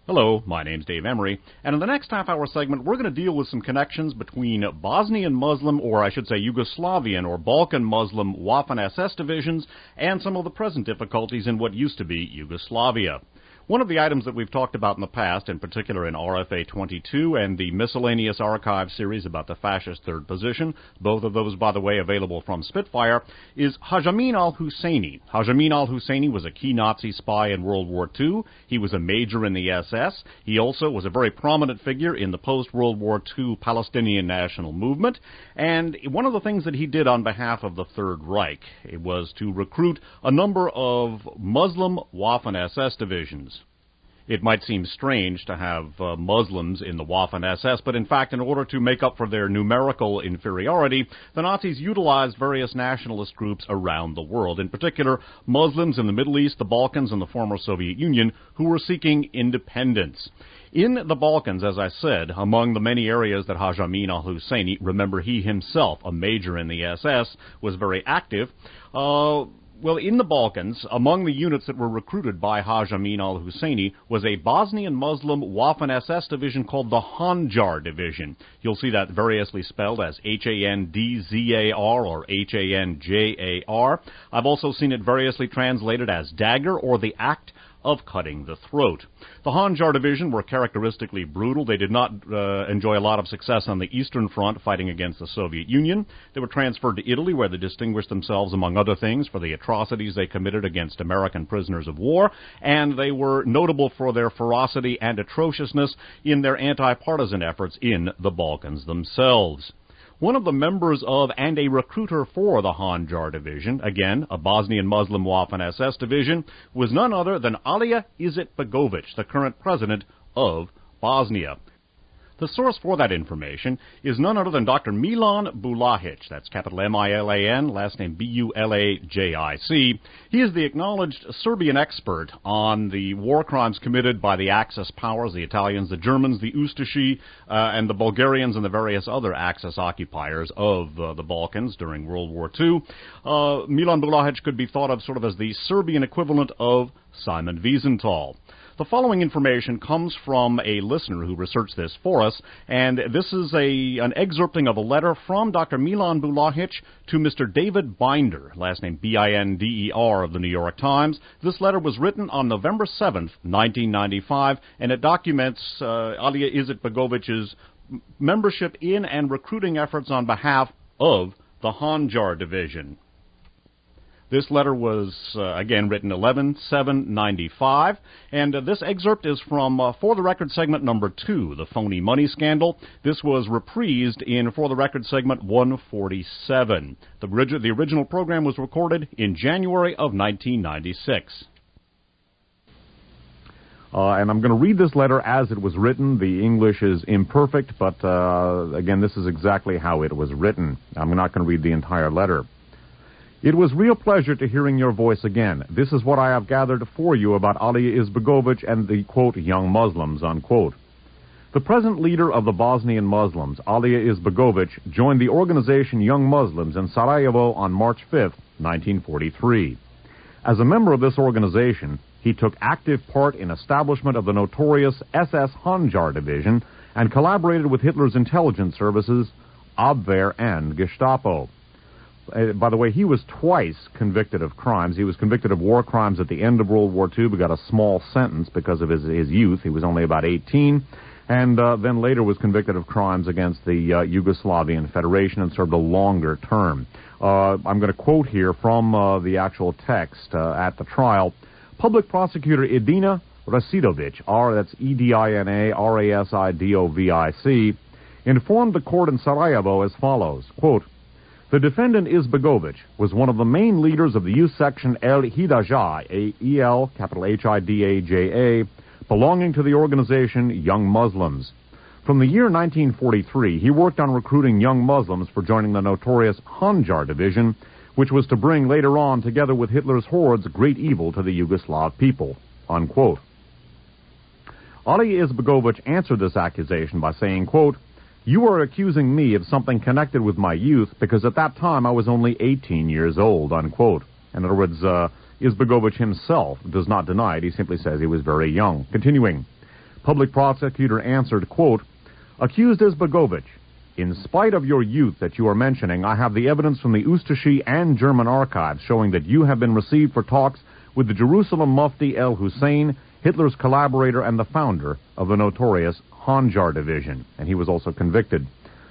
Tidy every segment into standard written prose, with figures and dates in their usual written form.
Hello, my name's Dave Emery, and in the next half-hour segment, we're going to deal with some connections between Bosnian Muslim, or I should say Yugoslavian or Balkan Muslim Waffen-SS divisions, and some of the present difficulties in what used to be Yugoslavia. One of the items that we've talked about in the past, in particular in RFA 22 and the Miscellaneous Archive series about the fascist third position, both of those, by the way, available from Spitfire, is Hajamin al-Husseini. Hajamin al-Husseini was a key Nazi spy in World War II. He was a major in the SS. He also was a very prominent figure in the post-World War II Palestinian National Movement. And one of the things that he did on behalf of the Third Reich was to recruit a number of Muslim Waffen-SS divisions. It might seem strange to have Muslims in the Waffen-SS, but in fact, in order to make up for their numerical inferiority, the Nazis utilized various nationalist groups around the world, in particular Muslims in the Middle East, the Balkans, and the former Soviet Union, who were seeking independence. In the Balkans, as I said, among the many areas that Hajamin al-Husseini, remember he himself, a major in the SS, was very active, well, in the Balkans, among the units that were recruited by Hajamin al-Husseini was a Bosnian Muslim Waffen-SS division called the Handjar Division. You'll see that variously spelled as H-A-N-D-Z-A-R or H-A-N-J-A-R. I've also seen it variously translated as Dagger or the Act of Cutting the Throat. The Handjar Division were characteristically brutal. They did not enjoy a lot of success on the Eastern Front fighting against the Soviet Union. They were transferred to Italy, where they distinguished themselves, among other things, for the atrocities they committed against American prisoners of war, and they were notable for their ferocity and atrociousness in their anti-partisan efforts in the Balkans themselves. One of the members of and a recruiter for the Handjar Division, again, a Bosnian Muslim Waffen-SS division, was none other than Alija Izetbegović, the current president of Bosnia. The source for that information is none other than Dr. Milan Bulajic. That's capital M-I-L-A-N, last name B-U-L-A-J-I-C. He is the acknowledged Serbian expert on the war crimes committed by the Axis powers, the Italians, the Germans, the Ustashi, and the Bulgarians and the various other Axis occupiers of the Balkans during World War II. Milan Bulajic could be thought of sort of as the Serbian equivalent of Simon Wiesenthal. The following information comes from a listener who researched this for us, and this is an excerpting of a letter from Dr. Milan Bulajic to Mr. David Binder, last name B-I-N-D-E-R, of the New York Times. This letter was written on November 7th, 1995, and it documents Alija Izetbegovic's membership in and recruiting efforts on behalf of the Handjar Division. This letter was, again, written 11/7/95, and this excerpt is from For the Record segment number 2, the phony money scandal. This was reprised in For the Record segment 147. The original program was recorded in January of 1996. And I'm going to read this letter as it was written. The English is imperfect, but again, this is exactly how it was written. I'm not going to read the entire letter. It was real pleasure to hearing your voice again. This is what I have gathered for you about Alija Izetbegović and the, quote, young Muslims, unquote. The present leader of the Bosnian Muslims, Alija Izetbegović, joined the organization Young Muslims in Sarajevo on March 5, 1943. As a member of this organization, he took active part in establishment of the notorious SS Handjar Division and collaborated with Hitler's intelligence services, Abwehr and Gestapo. By the way, he was twice convicted of crimes. He was convicted of war crimes at the end of World War II, but got a small sentence because of his youth. He was only about 18. And then later was convicted of crimes against the Yugoslavian Federation and served a longer term. I'm going to quote here from the actual text at the trial. Public Prosecutor Edina Rasidovic, that's E-D-I-N-A R-A-S-I-D-O-V-I-C, informed the court in Sarajevo as follows, quote, the defendant Izetbegović was one of the main leaders of the youth section El Hidaja, E-L, capital H-I-D-A-J-A, belonging to the organization Young Muslims. From the year 1943, he worked on recruiting young Muslims for joining the notorious Handjar Division, which was to bring later on, together with Hitler's hordes, great evil to the Yugoslav people, unquote. Alija Izetbegović answered this accusation by saying, quote, you are accusing me of something connected with my youth because at that time I was only 18 years old, unquote. In other words, Izetbegović himself does not deny it. He simply says he was very young. Continuing, Public prosecutor answered, quote, "Accused Izbegovich, in spite of your youth that you are mentioning, I have the evidence from the Ustashy and German archives showing that you have been received for talks with the Jerusalem Mufti El Hussein, Hitler's collaborator and the founder of the notorious Hanjar Division." And he was also convicted.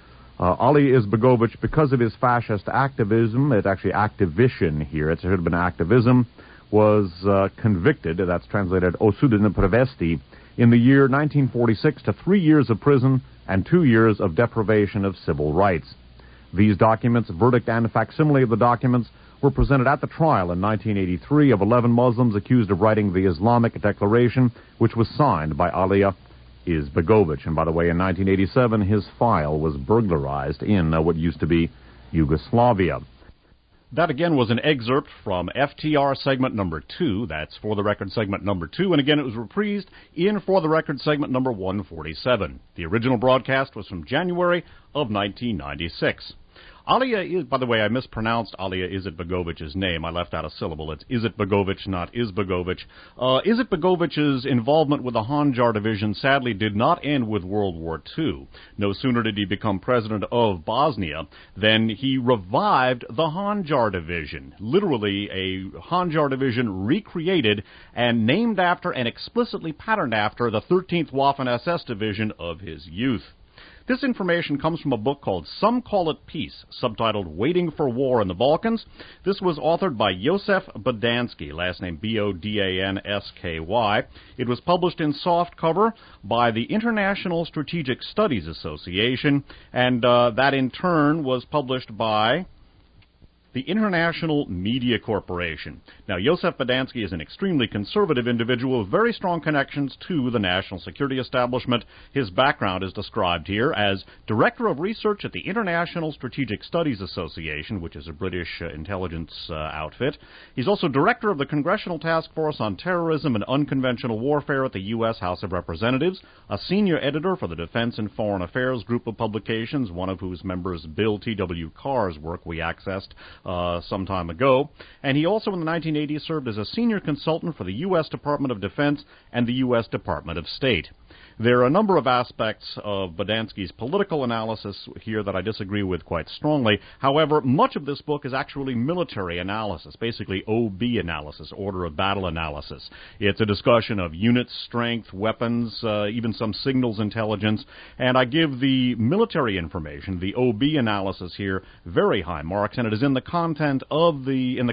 Ali Izbegovich, because of his fascist activism, it's actually activision here, it should have been activism, was convicted, that's translated osudene prevesti, in the year 1946 to 3 years of prison and 2 years of deprivation of civil rights. These documents, verdict and facsimile of the documents, were presented at the trial in 1983 of 11 Muslims accused of writing the Islamic Declaration, which was signed by Ali Izbegovich. And by the way, in 1987, his file was burglarized in what used to be Yugoslavia. That again was an excerpt from FTR segment number 2. That's For the Record segment number 2. And again, it was reprised in For the Record segment number 147. The original broadcast was from January of 1996. Alia, by the way, I mispronounced Alia Izbegovich's name. I left out a syllable. It's Izbegovich, not Izbegovich. Izbegovich's involvement with the Hanjar Division sadly did not end with World War II. No sooner did he become president of Bosnia than he revived the Hanjar Division. Literally a Hanjar Division recreated and named after and explicitly patterned after the 13th Waffen-SS Division of his youth. This information comes from a book called Some Call It Peace, subtitled Waiting for War in the Balkans. This was authored by Josef Bodansky, last name Bodansky. It was published in softcover by the International Strategic Studies Association, and that in turn was published by the International Media Corporation. Now, Josef Bodansky is an extremely conservative individual with very strong connections to the national security establishment. His background is described here as Director of Research at the International Strategic Studies Association, which is a British intelligence outfit. He's also Director of the Congressional Task Force on Terrorism and Unconventional Warfare at the U.S. House of Representatives, a Senior Editor for the Defense and Foreign Affairs group of publications, one of whose members, Bill T.W. Carr's work we accessed some time ago, and he also in the 1980s served as a senior consultant for the U.S. Department of Defense and the U.S. Department of State. There are a number of aspects of Bodansky's political analysis here that I disagree with quite strongly. However, much of this book is actually military analysis, basically OB analysis, order of battle analysis. It's a discussion of unit strength, weapons, even some signals intelligence, and I give the military information, the OB analysis here, very high marks, and it is in the context of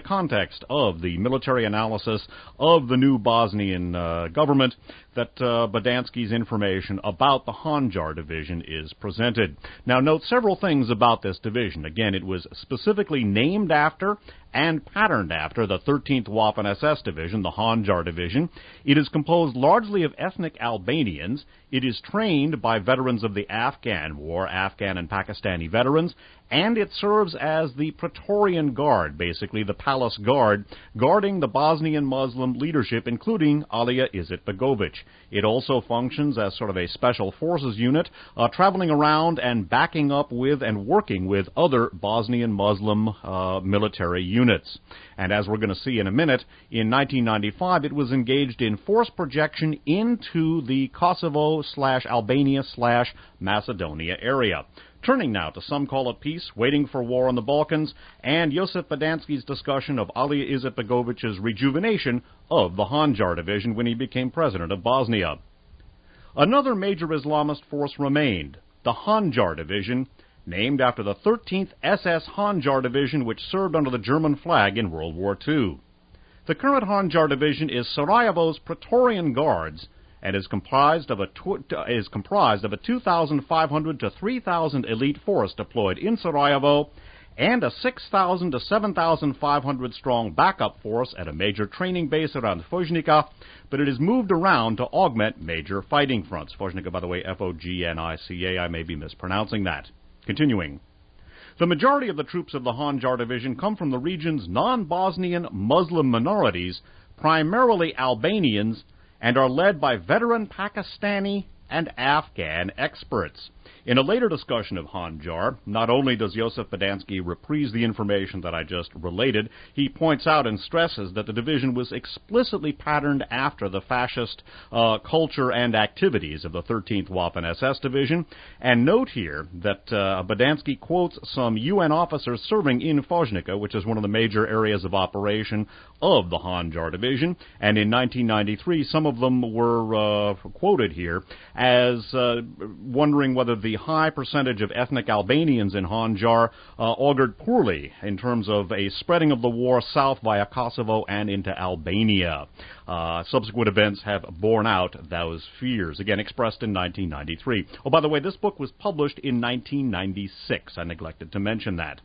the military analysis of the new Bosnian government that Bodansky's information about the Hanjar Division is presented. Now, note several things about this division. Again, it was specifically named after and patterned after the 13th Waffen-SS Division, the Hanjar Division. It is composed largely of ethnic Albanians. It is trained by veterans of the Afghan War, Afghan and Pakistani veterans, and it serves as the Praetorian Guard, basically the palace guard, guarding the Bosnian Muslim leadership, including Alia Izbegovich. It also functions as sort of a special forces unit, traveling around and backing up with and working with other Bosnian Muslim military units. And as we're going to see in a minute, in 1995 it was engaged in force projection into the Kosovo/Albania/Macedonia area. Turning now to Some Call It Peace, Waiting for War in the Balkans, and Josef Bodansky's discussion of Alia Izbegovich's rejuvenation of the Hanjar Division when he became president of Bosnia. Another major Islamist force remained, the Hanjar Division, named after the 13th SS Hanjar Division, which served under the German flag in World War II. The current Hanjar Division is Sarajevo's Praetorian Guards and is comprised of a 2,500 to 3,000 elite force deployed in Sarajevo and a 6,000 to 7,500 strong backup force at a major training base around Fojnica, but it is moved around to augment major fighting fronts. Fojnica, by the way, Fognica, I may be mispronouncing that. Continuing. The majority of the troops of the Hanjar Division come from the region's non-Bosnian Muslim minorities, primarily Albanians, and are led by veteran Pakistani and Afghan experts. In a later discussion of Handjar, not only does Josef Bodansky reprise the information that I just related, he points out and stresses that the division was explicitly patterned after the fascist culture and activities of the 13th Waffen-SS Division. And note here that Bodansky quotes some UN officers serving in Fojnica, which is one of the major areas of operation of the Handjar Division. And in 1993, some of them were quoted here as wondering whether the high percentage of ethnic Albanians in Handjar augured poorly in terms of a spreading of the war south via Kosovo and into Albania. Subsequent events have borne out those fears, again expressed in 1993. Oh, by the way, this book was published in 1996. I neglected to mention that.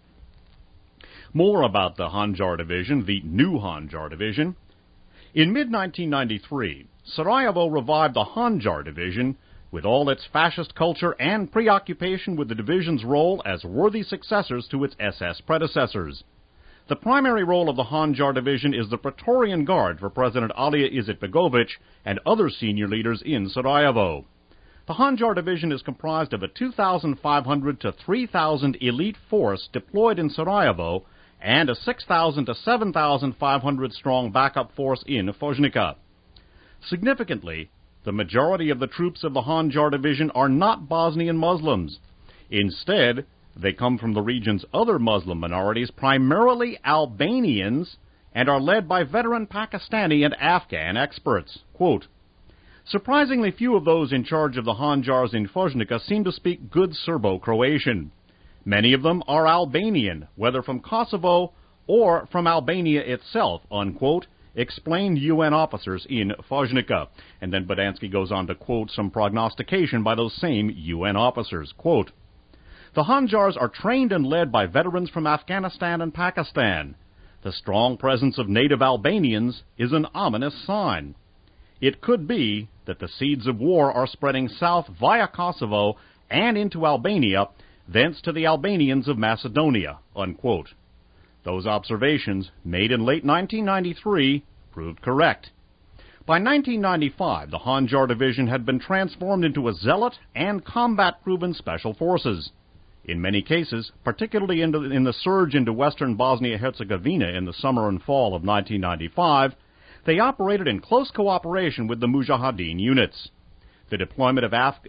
More about the Handjar Division, the new Handjar Division. In mid-1993, Sarajevo revived the Handjar Division with all its fascist culture and preoccupation with the division's role as worthy successors to its SS predecessors. The primary role of the Handjar Division is the Praetorian Guard for President Alija Izetbegovic and other senior leaders in Sarajevo. The Handjar Division is comprised of a 2,500 to 3,000 elite force deployed in Sarajevo and a 6,000 to 7,500 strong backup force in Fojnica. Significantly, the majority of the troops of the Handjar Division are not Bosnian Muslims. Instead, they come from the region's other Muslim minorities, primarily Albanians, and are led by veteran Pakistani and Afghan experts. Quote, surprisingly few of those in charge of the Handjars in Fojnica seem to speak good Serbo-Croatian. Many of them are Albanian, whether from Kosovo or from Albania itself, unquote, explained UN officers in Fojnica. And then Bodansky goes on to quote some prognostication by those same UN officers. Quote, the Handjars are trained and led by veterans from Afghanistan and Pakistan. The strong presence of native Albanians is an ominous sign. It could be that the seeds of war are spreading south via Kosovo and into Albania, thence to the Albanians of Macedonia, unquote. Those observations, made in late 1993, proved correct. By 1995, the Handjar Division had been transformed into a zealot and combat-proven special forces. In many cases, particularly in the surge into western Bosnia-Herzegovina in the summer and fall of 1995, they operated in close cooperation with the Mujahideen units. The deployment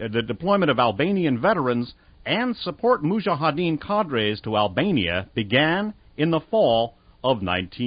of Albanian veterans and support Mujahideen cadres to Albania began in the fall of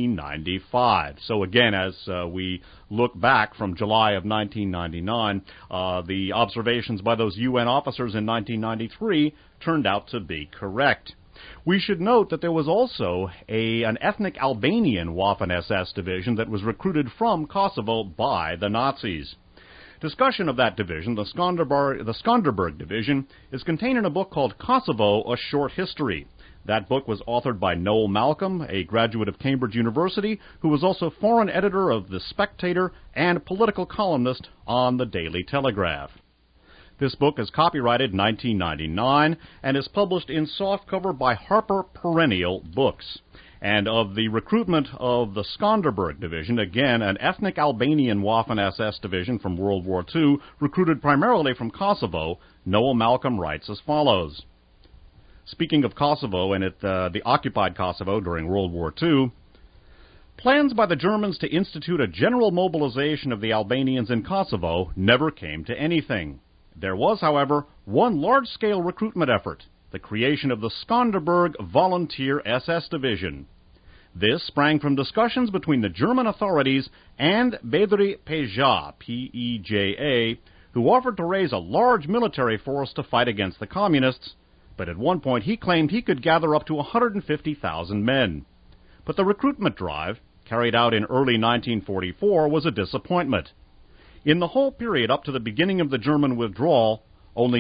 1995. So again, as we look back from July of 1999, the observations by those UN officers in 1993 turned out to be correct. We should note that there was also an ethnic Albanian Waffen-SS division that was recruited from Kosovo by the Nazis. Discussion of that division, the Skanderberg Division, is contained in a book called Kosovo, A Short History. That book was authored by Noel Malcolm, a graduate of Cambridge University, who was also foreign editor of The Spectator and political columnist on the Daily Telegraph. This book is copyrighted 1999 and is published in softcover by Harper Perennial Books. And of the recruitment of the Skanderberg Division, again, an ethnic Albanian Waffen-SS division from World War II, recruited primarily from Kosovo, Noel Malcolm writes as follows. Speaking of Kosovo and the occupied Kosovo during World War II, plans by the Germans to institute a general mobilization of the Albanians in Kosovo never came to anything. There was, however, one large-scale recruitment effort, the creation of the Skanderberg Volunteer SS Division. This sprang from discussions between the German authorities and Bedri Peja, P-E-J-A, who offered to raise a large military force to fight against the communists, but at one point he claimed he could gather up to 150,000 men. But the recruitment drive, carried out in early 1944, was a disappointment. In the whole period up to the beginning of the German withdrawal, only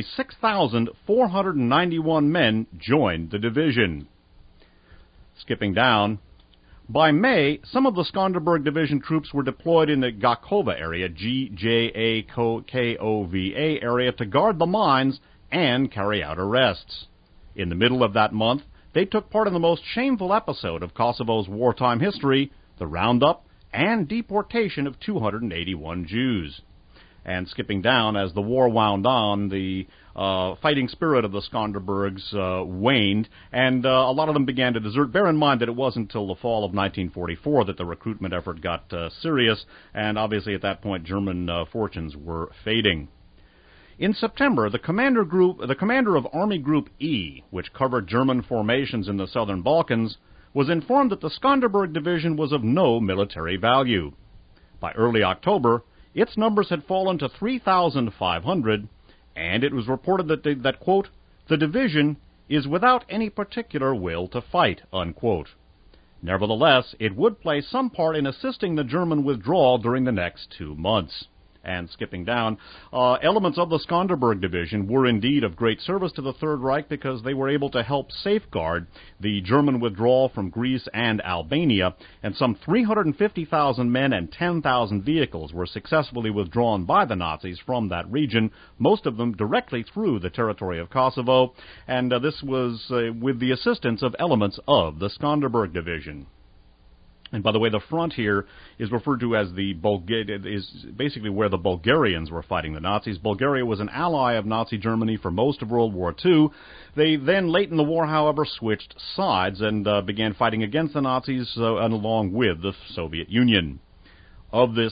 6,491 men joined the division. Skipping down, by May, some of the Skanderberg Division troops were deployed in the Gakova area, G-J-A-K-O-V-A area, to guard the mines and carry out arrests. In the middle of that month, they took part in the most shameful episode of Kosovo's wartime history, the roundup and deportation of 281 Jews. And skipping down, as the war wound on, the fighting spirit of the Skanderbergs waned, and a lot of them began to desert. Bear in mind that it wasn't until the fall of 1944 that the recruitment effort got serious, and obviously at that point German fortunes were fading. In September, the commander of Army Group E, which covered German formations in the southern Balkans, was informed that the Skanderberg Division was of no military value. By early October, its numbers had fallen to 3,500, and it was reported that, quote, the division is without any particular will to fight, unquote. Nevertheless, it would play some part in assisting the German withdrawal during the next 2 months. And skipping down, elements of the Skanderberg Division were indeed of great service to the Third Reich because they were able to help safeguard the German withdrawal from Greece and Albania, and some 350,000 men and 10,000 vehicles were successfully withdrawn by the Nazis from that region, most of them directly through the territory of Kosovo, and this was with the assistance of elements of the Skanderberg Division. And by the way, the front here is referred to as is basically where the Bulgarians were fighting the Nazis. Bulgaria was an ally of Nazi Germany for most of World War II. They then, late in the war, however, switched sides and began fighting against the Nazis and along with the Soviet Union. Of this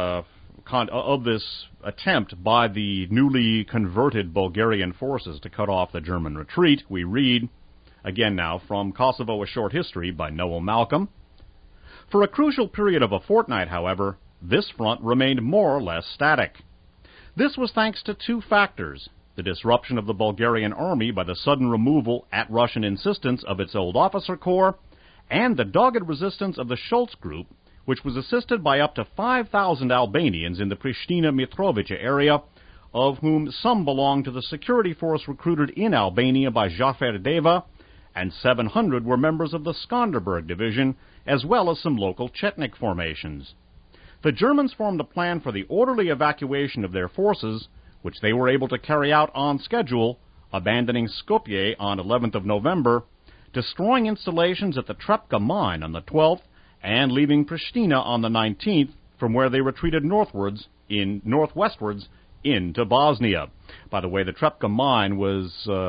attempt by the newly converted Bulgarian forces to cut off the German retreat, we read, again now, from Kosovo, A Short History by Noel Malcolm. For a crucial period of a fortnight, however, this front remained more or less static. This was thanks to two factors: the disruption of the Bulgarian army by the sudden removal, at Russian insistence, of its old officer corps, and the dogged resistance of the Schultz Group, which was assisted by up to 5,000 Albanians in the Pristina-Mitrovica area, of whom some belonged to the security force recruited in Albania by Jafer Deva, and 700 were members of the Skanderberg Division, as well as some local Chetnik formations. The Germans formed a plan for the orderly evacuation of their forces, which they were able to carry out on schedule, abandoning Skopje on 11th of November, destroying installations at the Trepka mine on the 12th, and leaving Pristina on the 19th, from where they retreated northwestwards into Bosnia. By the way, the Trepka mine was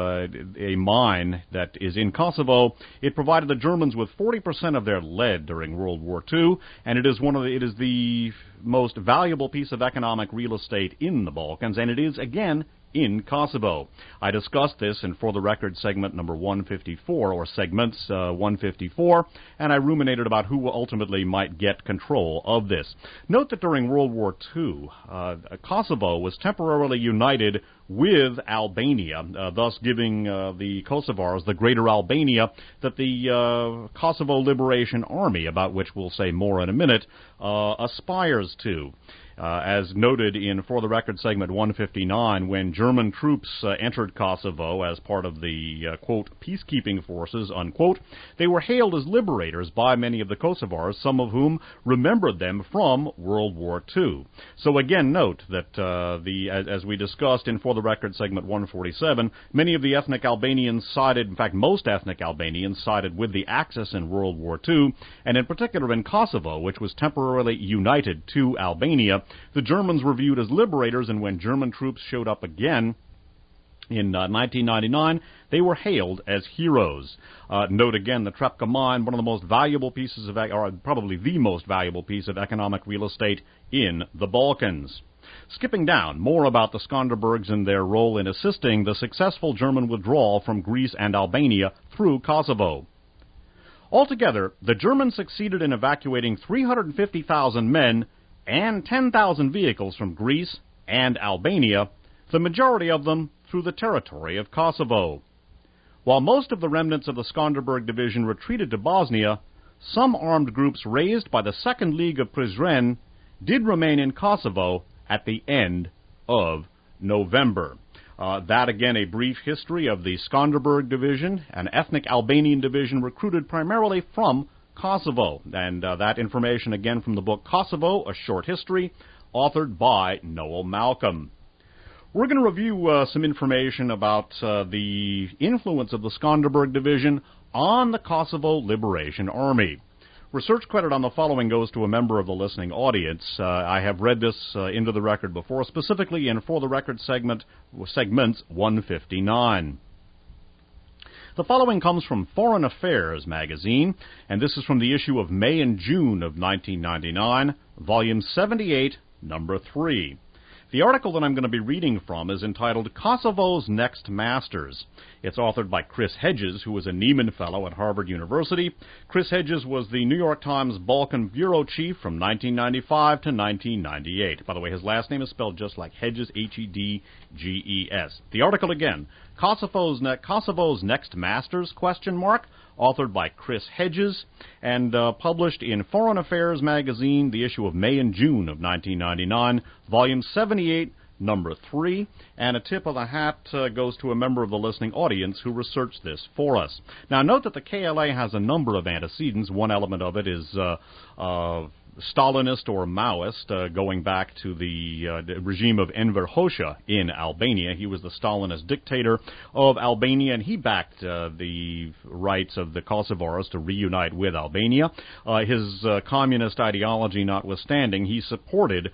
a mine that is in Kosovo. It provided the Germans with 40% of their lead during World War II, and it is the most valuable piece of economic real estate in the Balkans, and it is, again, in Kosovo. I discussed this in For the Record segment number 154, or segments 154, and I ruminated about who ultimately might get control of this. Note that during World War II, Kosovo was temporarily united with Albania, thus giving the Kosovars the Greater Albania that the Kosovo Liberation Army, about which we'll say more in a minute, aspires to. As noted in For the Record segment 159, when German troops entered Kosovo as part of the, quote, peacekeeping forces, unquote, they were hailed as liberators by many of the Kosovars, some of whom remembered them from World War II. So again, note that, as we discussed in For the Record segment 147, many of the ethnic Albanians sided, in fact, most ethnic Albanians sided with the Axis in World War II, and in particular in Kosovo, which was temporarily united to Albania. The Germans were viewed as liberators, and when German troops showed up again in 1999, they were hailed as heroes. Note again, the Trepka mine, one of the most valuable pieces of, or probably the most valuable piece of economic real estate in the Balkans. Skipping down, more about the Skanderbergs and their role in assisting the successful German withdrawal from Greece and Albania through Kosovo. Altogether, the Germans succeeded in evacuating 350,000 men and 10,000 vehicles from Greece and Albania, the majority of them through the territory of Kosovo. While most of the remnants of the Skanderberg Division retreated to Bosnia, some armed groups raised by the Second League of Prizren did remain in Kosovo at the end of November. That, again, a brief history of the Skanderberg Division, an ethnic Albanian division recruited primarily from Kosovo, and that information again from the book Kosovo, A Short History, authored by Noel Malcolm. We're going to review some information about the influence of the Skanderberg Division on the Kosovo Liberation Army. Research credit on the following goes to a member of the listening audience. I have read this into the record before, specifically in For the Record segments 159. The following comes from Foreign Affairs magazine, and this is from the issue of May and June of 1999, volume 78, number 3. The article that I'm going to be reading from is entitled Kosovo's Next Masters. It's authored by Chris Hedges, who was a Nieman Fellow at Harvard University. Chris Hedges was the New York Times Balkan Bureau Chief from 1995 to 1998. By the way, his last name is spelled just like Hedges, Hedges. The article again, Kosovo's Next Masters, ? Authored by Chris Hedges, and published in Foreign Affairs magazine, the issue of May and June of 1999, volume 78, number 3, and a tip of the hat goes to a member of the listening audience who researched this for us. Now, note that the KLA has a number of antecedents. One element of it is Stalinist or Maoist, going back to the regime of Enver Hoxha in Albania. He was the Stalinist dictator of Albania, and he backed the rights of the Kosovars to reunite with Albania. His communist ideology notwithstanding, he supported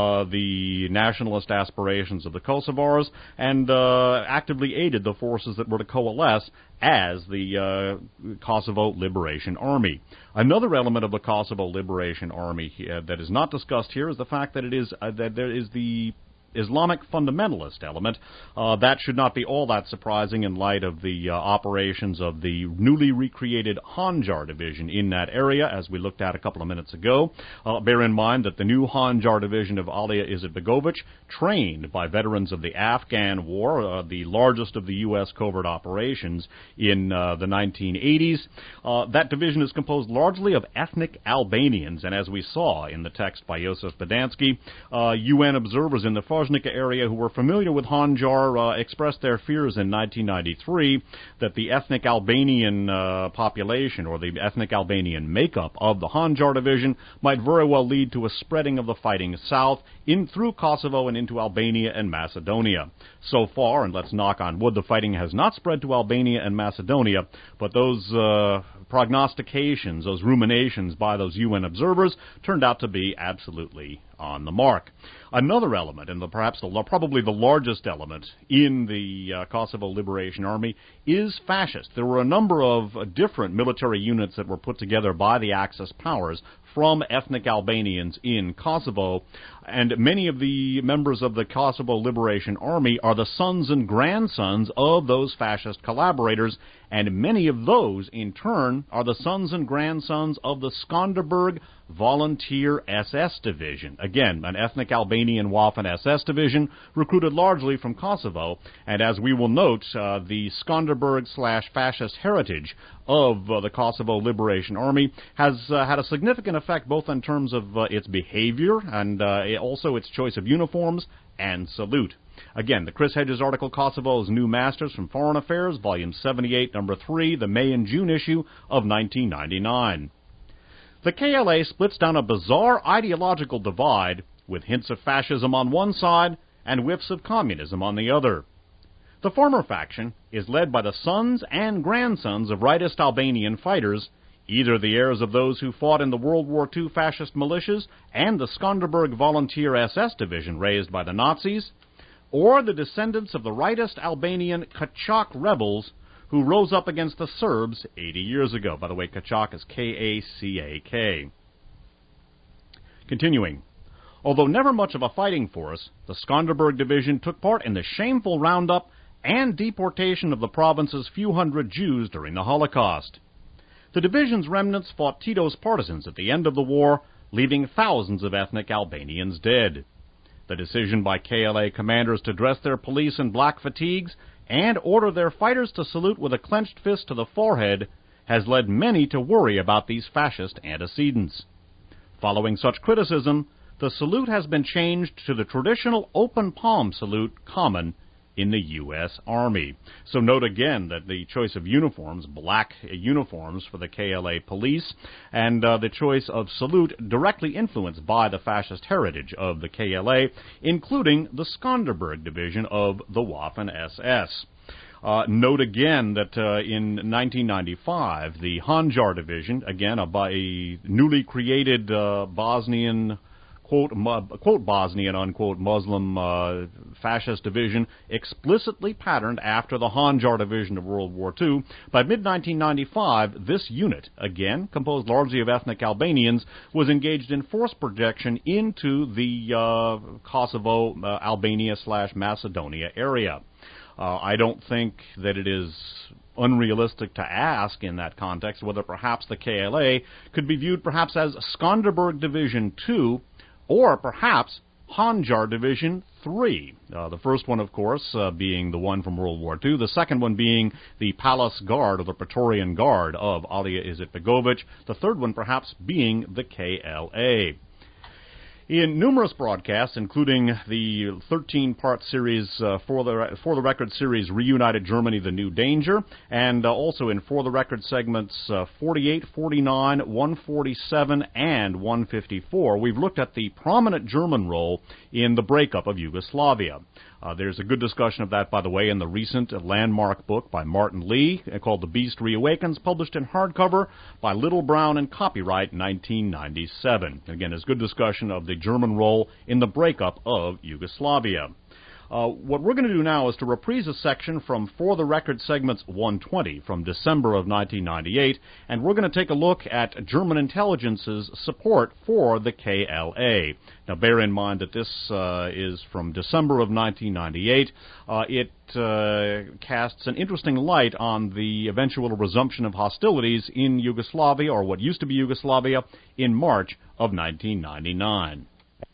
the nationalist aspirations of the Kosovars and actively aided the forces that were to coalesce as the Kosovo Liberation Army. Another element of the Kosovo Liberation Army that is not discussed here is the fact that that there is the Islamic fundamentalist element. That should not be all that surprising in light of the operations of the newly recreated Hanjar Division in that area, as we looked at a couple of minutes ago. Bear in mind that the new Hanjar Division of Alija Izetbegovic, trained by veterans of the Afghan War, the largest of the U.S. covert operations in the 1980s. That division is composed largely of ethnic Albanians, and as we saw in the text by Josef Badansky, UN observers in the Vojnica area who were familiar with Hanjar expressed their fears in 1993 that the ethnic Albanian population or the ethnic Albanian makeup of the Hanjar Division might very well lead to a spreading of the fighting south in through Kosovo and into Albania and Macedonia. So far, and let's knock on wood, the fighting has not spread to Albania and Macedonia, but those prognostications, those ruminations by those UN observers turned out to be absolutely on the mark. Another element, and probably the largest element in the Kosovo Liberation Army, is fascist. There were a number of different military units that were put together by the Axis powers from ethnic Albanians in Kosovo, and many of the members of the Kosovo Liberation Army are the sons and grandsons of those fascist collaborators, and many of those, in turn, are the sons and grandsons of the Skanderberg Volunteer SS Division. Again, an ethnic Albanian Waffen-SS division recruited largely from Kosovo, and as we will note, the Skanderberg/fascist heritage of the Kosovo Liberation Army has had a significant effect both in terms of its behavior and also its choice of uniforms and salute. Again, the Chris Hedges article, Kosovo's New Masters, from Foreign Affairs, volume 78, number 3, the May and June issue of 1999. The KLA splits down a bizarre ideological divide with hints of fascism on one side and whiffs of communism on the other. The former faction is led by the sons and grandsons of rightist Albanian fighters, either the heirs of those who fought in the World War II fascist militias and the Skanderberg Volunteer SS division raised by the Nazis, or the descendants of the rightist Albanian Kachak rebels who rose up against the Serbs 80 years ago. By the way, Kachak is K-A-C-A-K. Continuing. Although never much of a fighting force, the Skanderberg Division took part in the shameful roundup and deportation of the province's few hundred Jews during the Holocaust. The division's remnants fought Tito's partisans at the end of the war, leaving thousands of ethnic Albanians dead. The decision by KLA commanders to dress their police in black fatigues and order their fighters to salute with a clenched fist to the forehead has led many to worry about these fascist antecedents. Following such criticism, the salute has been changed to the traditional open palm salute common in the U.S. Army. So note again that the choice of uniforms, black uniforms for the KLA police, and the choice of salute directly influenced by the fascist heritage of the KLA, including the Skanderberg division of the Waffen-SS. Note again that in 1995, the Handjar Division, again a newly created Bosnian, quote Bosnian, unquote, Muslim fascist division, explicitly patterned after the Handjar Division of World War II. By mid-1995, this unit, again composed largely of ethnic Albanians, was engaged in force projection into the Kosovo, Albania/Macedonia area. I don't think that it is unrealistic to ask in that context whether perhaps the KLA could be viewed perhaps as Skanderberg Division 2 or perhaps Handjar Division 3. The first one, of course, being the one from World War II. The second one being the Palace Guard, or the Praetorian Guard of Alija Izetbegovic. The third one perhaps being the KLA. In numerous broadcasts, including the 13-part series For the Record series Reunited Germany, The New Danger, and also in For the Record segments 48, 49, 147, and 154, we've looked at the prominent German role in the breakup of Yugoslavia. There's a good discussion of that, by the way, in the recent landmark book by Martin Lee called The Beast Reawakens, published in hardcover by Little Brown and copyright 1997. Again, there's good discussion of the German role in the breakup of Yugoslavia. What we're going to do now is to reprise a section from For the Record segments 120 from December of 1998, and we're going to take a look at German intelligence's support for the KLA. Now, bear in mind that this is from December of 1998. It casts an interesting light on the eventual resumption of hostilities in Yugoslavia, or what used to be Yugoslavia, in March of 1999.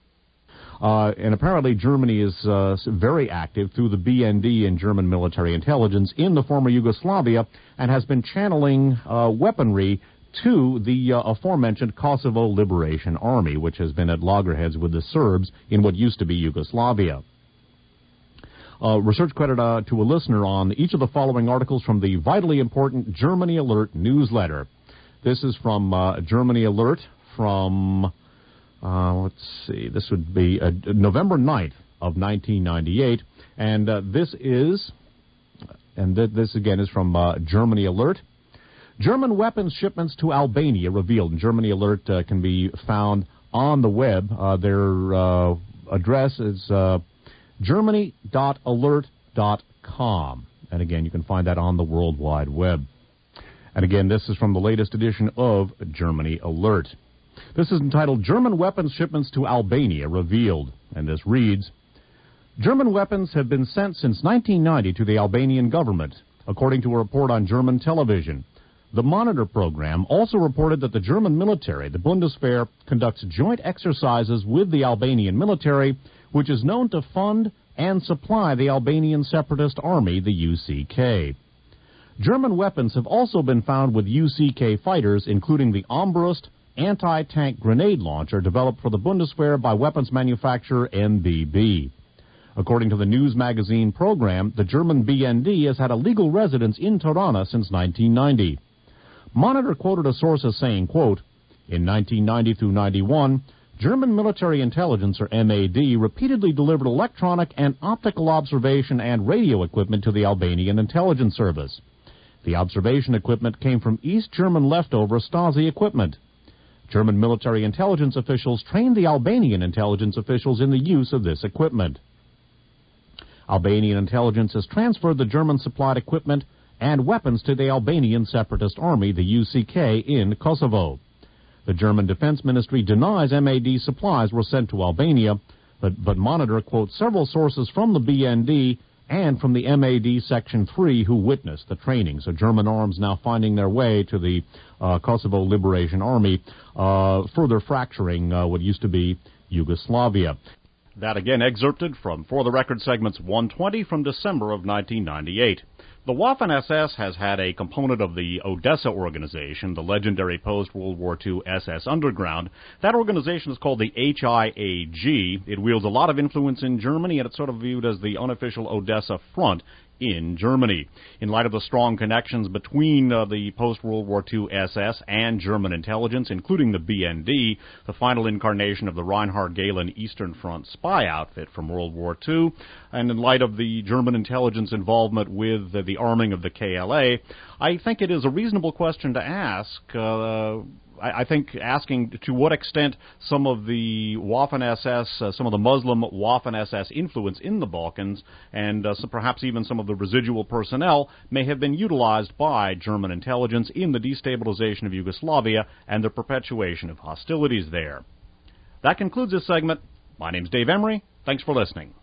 And apparently Germany is very active through the BND and German military intelligence in the former Yugoslavia and has been channeling weaponry to the aforementioned Kosovo Liberation Army, which has been at loggerheads with the Serbs in what used to be Yugoslavia. Research credit to a listener on each of the following articles from the vitally important Germany Alert newsletter. This is from Germany Alert from... let's see, this would be November 9th of 1998, and this again is from Germany Alert. German weapons shipments to Albania revealed. And Germany Alert can be found on the web. Their address is germany.alert.com, and again, you can find that on the World Wide Web. And again, this is from the latest edition of Germany Alert. This is entitled German Weapons Shipments to Albania Revealed, and this reads, German weapons have been sent since 1990 to the Albanian government, according to a report on German television. The Monitor program also reported that the German military, the Bundeswehr, conducts joint exercises with the Albanian military, which is known to fund and supply the Albanian separatist army, the UCK. German weapons have also been found with UCK fighters, including the Armbrust anti-tank grenade launcher developed for the Bundeswehr by weapons manufacturer MBB. According to the news magazine program, the German BND has had a legal residence in Tirana since 1990. Monitor quoted a source as saying, quote, in 1990 through 91, German military intelligence, or MAD, repeatedly delivered electronic and optical observation and radio equipment to the Albanian intelligence service. The observation equipment came from East German leftover Stasi equipment. German military intelligence officials trained the Albanian intelligence officials in the use of this equipment. Albanian intelligence has transferred the German-supplied equipment and weapons to the Albanian separatist army, the UCK, in Kosovo. The German Defense Ministry denies MAD supplies were sent to Albania, but Monitor quotes several sources from the BND and from the MAD Section 3 who witnessed the training. So German arms now finding their way to the Kosovo Liberation Army, further fracturing what used to be Yugoslavia. That again excerpted from For the Record segments 120 from December of 1998. The Waffen-SS has had a component of the Odessa organization, the legendary post-World War II SS Underground. That organization is called the HIAG. It wields a lot of influence in Germany, and it's sort of viewed as the unofficial Odessa Front in Germany. In light of the strong connections between the post-World War II SS and German intelligence, including the BND, the final incarnation of the Reinhard Gehlen Eastern Front spy outfit from World War II, and in light of the German intelligence involvement with the arming of the KLA, I think it is a reasonable question to ask. I think asking to what extent some of the Waffen-SS, some of the Muslim Waffen-SS influence in the Balkans, and so perhaps even some of the residual personnel, may have been utilized by German intelligence in the destabilization of Yugoslavia and the perpetuation of hostilities there. That concludes this segment. My name's Dave Emery. Thanks for listening.